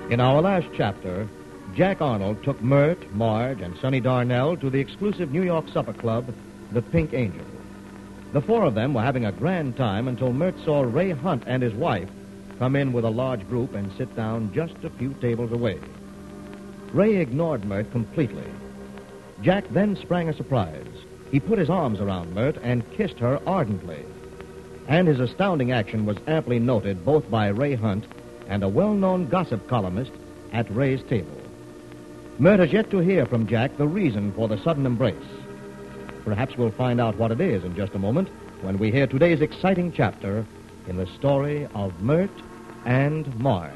In our last chapter, Jack Arnold took Mert, Marge, and Sonny Darnell to the exclusive New York supper club, the Pink Angel. The four of them were having a grand time until Mert saw Ray Hunt and his wife come in with a large group and sit down just a few tables away. Ray ignored Mert completely. Jack then sprang a surprise. He put his arms around Mert and kissed her ardently. And his astounding action was amply noted both by Ray Hunt and a well-known gossip columnist at Ray's table. Mert has yet to hear from Jack the reason for the sudden embrace. Perhaps we'll find out what it is in just a moment when we hear today's exciting chapter in the story of Mert and Marge.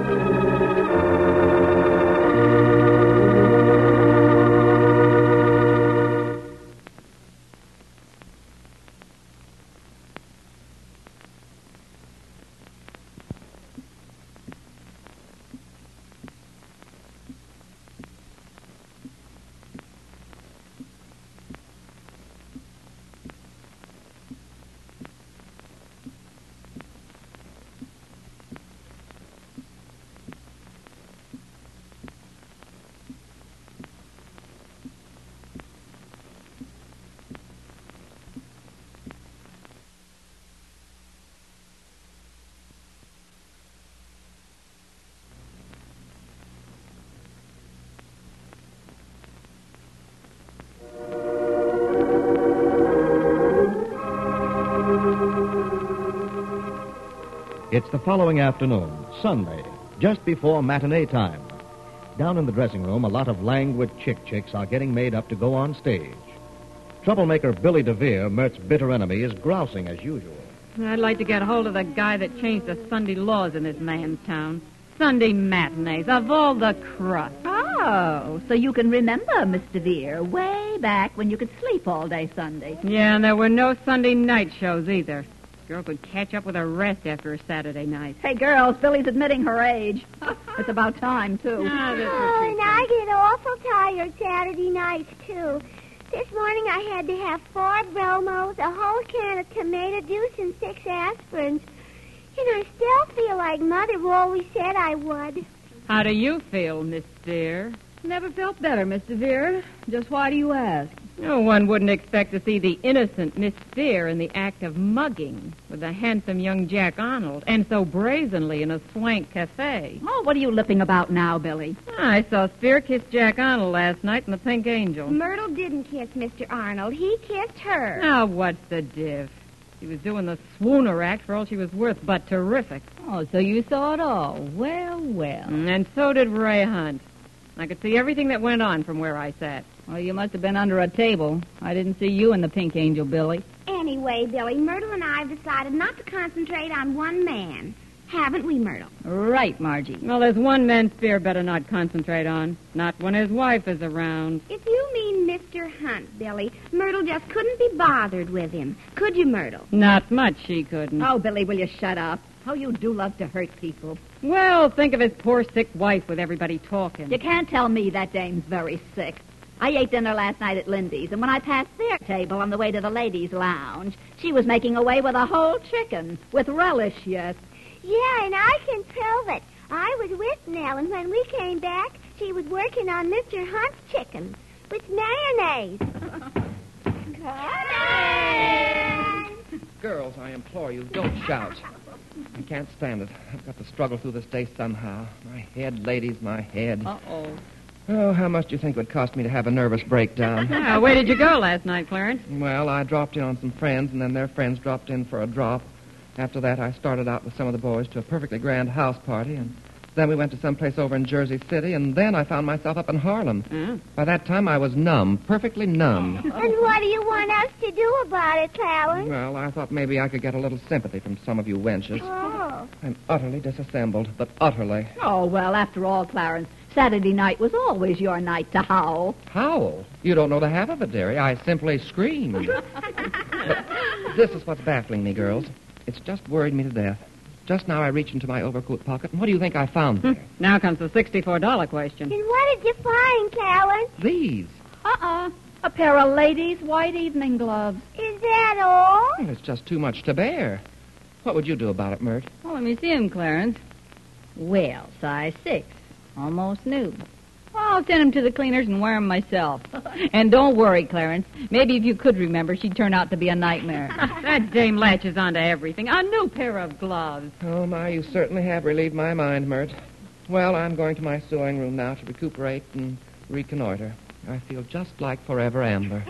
It's the following afternoon, Sunday, just before matinee time. Down in the dressing room, a lot of languid chicks are getting made up to go on stage. Troublemaker Billy DeVere, Mert's bitter enemy, is grousing as usual. I'd like to get hold of the guy that changed the Sunday laws in this man's town. Sunday matinees, of all the crust. Oh, so you can remember, Mr. Veer, way back when you could sleep all day Sunday. Yeah, and there were no Sunday night shows either. Girl could catch up with a rest after a Saturday night. Hey, girls, Billy's admitting her age. It's about time, too. And I get awful tired Saturday nights, too. This morning I had to have 4 bromos, a whole can of tomato juice, and 6 aspirins. And I still feel like Mother always said I would. How do you feel, Miss Dear? Never felt better, Mr. Veer. Just why do you ask? No one wouldn't expect to see the innocent Miss Dear in the act of mugging with the handsome young Jack Arnold, and so brazenly in a swank cafe. Oh, what are you lipping about now, Billy? I saw Spear kiss Jack Arnold last night in the Pink Angel. Myrtle didn't kiss Mr. Arnold. He kissed her. Now, what's the diff? She was doing the swooner act for all she was worth, but terrific. Oh, so you saw it all. Well, well. And so did Ray Hunt. I could see everything that went on from where I sat. Well, you must have been under a table. I didn't see you in the Pink Angel, Billy. Anyway, Billy, Myrtle and I have decided not to concentrate on one man. Haven't we, Myrtle? Right, Margie. Well, there's one man Spear better not concentrate on. Not when his wife is around. If you mean Mr. Hunt, Billy, Myrtle just couldn't be bothered with him. Could you, Myrtle? Not much she couldn't. Oh, Billy, will you shut up? How you do love to hurt people. Well, think of his poor sick wife with everybody talking. You can't tell me that dame's very sick. I ate dinner last night at Lindy's, and when I passed their table on the way to the ladies' lounge, she was making away with a whole chicken, with relish, yes. Yeah, and I can prove it. I was with Nell, and when we came back, she was working on Mr. Hunt's chicken with mayonnaise. Come on! Girls, I implore you, don't shout. I can't stand it. I've got to struggle through this day somehow. My head, ladies, my head. Uh-oh. Oh, how much do you think it would cost me to have a nervous breakdown? Where did you go last night, Clarence? Well, I dropped in on some friends, and then their friends dropped in for a drop. After that, I started out with some of the boys to a perfectly grand house party, and then we went to someplace over in Jersey City, and then I found myself up in Harlem. By that time, I was numb, perfectly numb. And what do you want us to do about it, Clarence? Well, I thought maybe I could get a little sympathy from some of you wenches. Oh. I'm utterly disassembled, but utterly. Oh, well, after all, Clarence, Saturday night was always your night to howl. Howl? You don't know the half of it, dearie. I simply screamed. But this is what's baffling me, girls. It's just worried me to death. Just now I reached into my overcoat pocket, and what do you think I found there? Now comes the $64 question. And what did you find, Clarence? These. A pair of ladies' white evening gloves. Is that all? Well, it's just too much to bear. What would you do about it, Mert? Oh, let me see 'em, Clarence. Well, size 6. Almost new. Well, I'll send them to the cleaners and wear them myself. And don't worry, Clarence. Maybe if you could remember, she'd turn out to be a nightmare. That dame latches onto everything. A new pair of gloves. Oh, my, you certainly have relieved my mind, Mert. Well, I'm going to my sewing room now to recuperate and reconnoiter. I feel just like Forever Amber.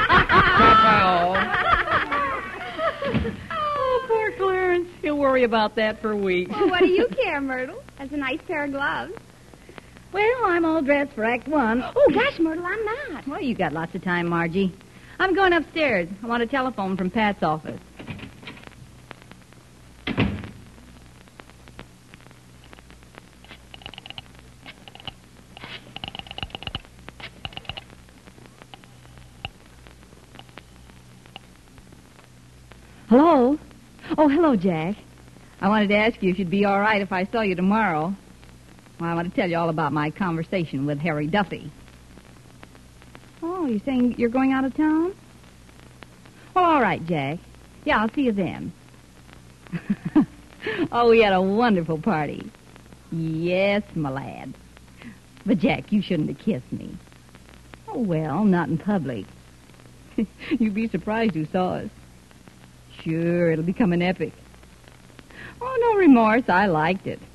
Oh, poor Clarence. He'll worry about that for weeks. Well, what do you care, Myrtle? That's a nice pair of gloves. Well, I'm all dressed for Act One. Oh, gosh, Myrtle, I'm not. Well, you got lots of time, Margie. I'm going upstairs. I want a telephone from Pat's office. Hello? Oh, hello, Jack. I wanted to ask you if you'd be all right if I saw you tomorrow. Well, I want to tell you all about my conversation with Harry Duffy. Oh, you're saying you're going out of town? Well, all right, Jack. Yeah, I'll see you then. Oh, we had a wonderful party. Yes, my lad. But, Jack, you shouldn't have kissed me. Oh, well, not in public. You'd be surprised who saw us. Sure, it'll become an epic. Oh, no remorse. I liked it.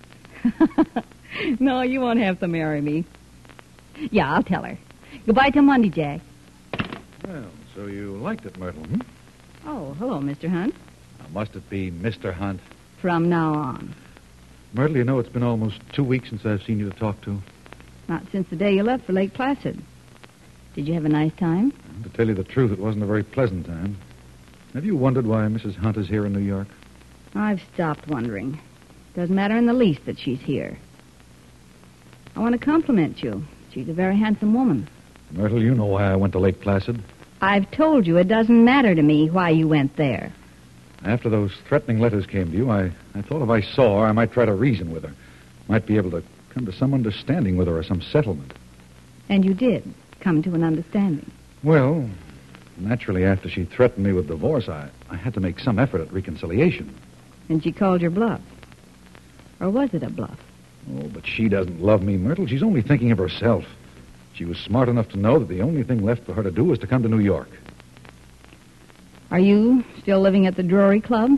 No, you won't have to marry me. Yeah, I'll tell her. Goodbye till Monday, Jack. Well, so you liked it, Myrtle, hmm? Oh, hello, Mr. Hunt. Now, must it be Mr. Hunt? From now on. Myrtle, you know it's been almost 2 weeks since I've seen you to talk to. Not since the day you left for Lake Placid. Did you have a nice time? To tell you the truth, it wasn't a very pleasant time. Have you wondered why Mrs. Hunt is here in New York? I've stopped wondering. Doesn't matter in the least that she's here. I want to compliment you. She's a very handsome woman. Myrtle, you know why I went to Lake Placid. I've told you it doesn't matter to me why you went there. After those threatening letters came to you, I thought if I saw her, I might try to reason with her. Might be able to come to some understanding with her or some settlement. And you did come to an understanding. Well, naturally, after she threatened me with divorce, I had to make some effort at reconciliation. And she called your bluff. Or was it a bluff? Oh, but she doesn't love me, Myrtle. She's only thinking of herself. She was smart enough to know that the only thing left for her to do was to come to New York. Are you still living at the Drury Club?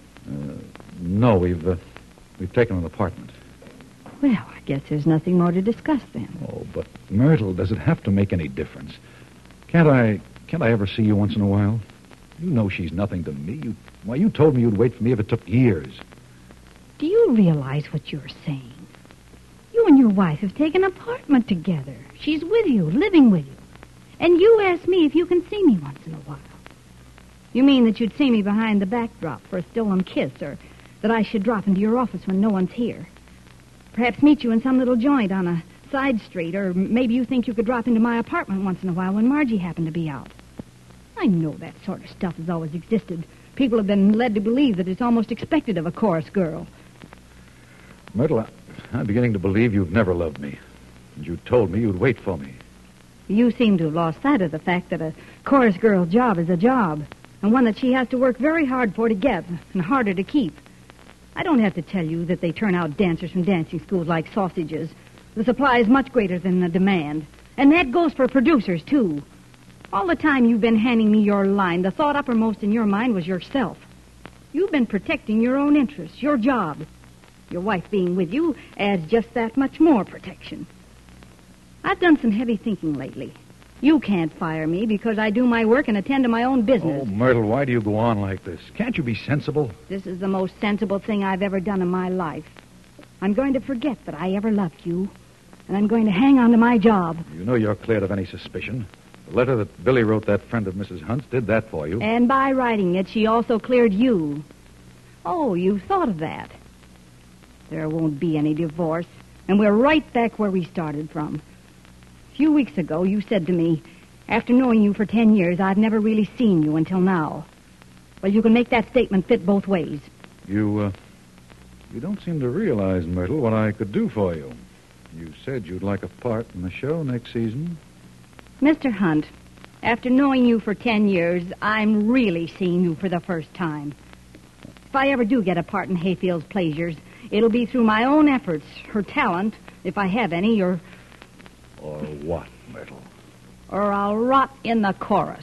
No, we've taken an apartment. Well, I guess there's nothing more to discuss then. Oh, but Myrtle, does it have to make any difference? Can't I ever see you once in a while? You know she's nothing to me. You told me you'd wait for me if it took years. Do you realize what you're saying? You and your wife have taken an apartment together. She's with you, living with you. And you ask me if you can see me once in a while. You mean that you'd see me behind the backdrop for a stolen kiss, or that I should drop into your office when no one's here? Perhaps meet you in some little joint on a side street, or maybe you think you could drop into my apartment once in a while when Margie happened to be out. I know that sort of stuff has always existed. People have been led to believe that it's almost expected of a chorus girl. Myrtle, I'm beginning to believe you've never loved me. And you told me you'd wait for me. You seem to have lost sight of the fact that a chorus girl's job is a job, and one that she has to work very hard for to get, and harder to keep. I don't have to tell you that they turn out dancers from dancing schools like sausages. The supply is much greater than the demand. And that goes for producers, too. All the time you've been handing me your line, the thought uppermost in your mind was yourself. You've been protecting your own interests, your job. Your wife being with you adds just that much more protection. I've done some heavy thinking lately. You can't fire me because I do my work and attend to my own business. Oh, Myrtle, why do you go on like this? Can't you be sensible? This is the most sensible thing I've ever done in my life. I'm going to forget that I ever loved you, and I'm going to hang on to my job. You know you're cleared of any suspicion. The letter that Billy wrote that friend of Mrs. Hunt's did that for you. And by writing it, she also cleared you. Oh, you thought of that. There won't be any divorce, and we're right back where we started from. A few weeks ago, you said to me, after knowing you for 10 years, I've never really seen you until now. Well, you can make that statement fit both ways. You don't seem to realize, Myrtle, what I could do for you. You said you'd like a part in the show next season. Mr. Hunt, after knowing you for 10 years, I'm really seeing you for the first time. If I ever do get a part in Hayfield's Pleasures, it'll be through my own efforts. Her talent If I have any, Or what, Myrtle? or I'll rot in the chorus.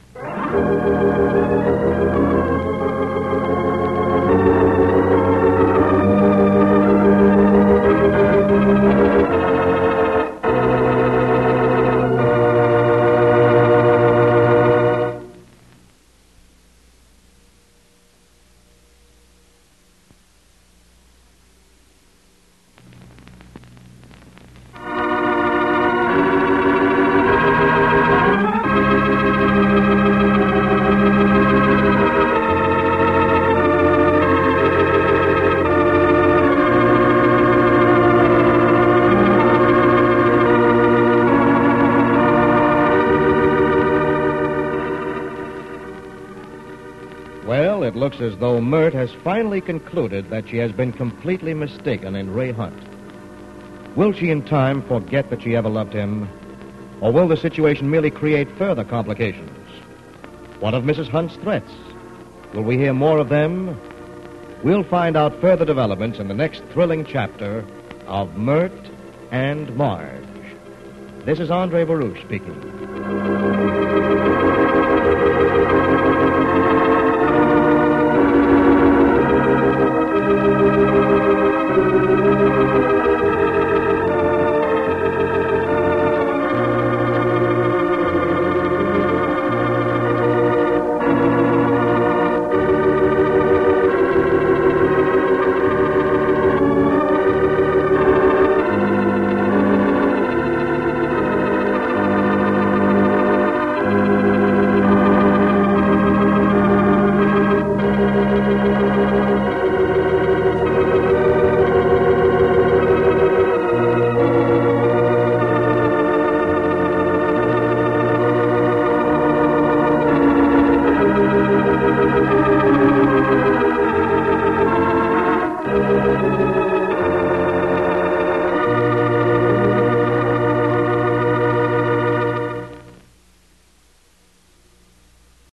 Well, it looks as though Mert has finally concluded that she has been completely mistaken in Ray Hunt. Will she in time forget that she ever loved him? Or will the situation merely create further complications? What of Mrs. Hunt's threats? Will we hear more of them? We'll find out further developments in the next thrilling chapter of Mert and Marge. This is Andre Baruch speaking.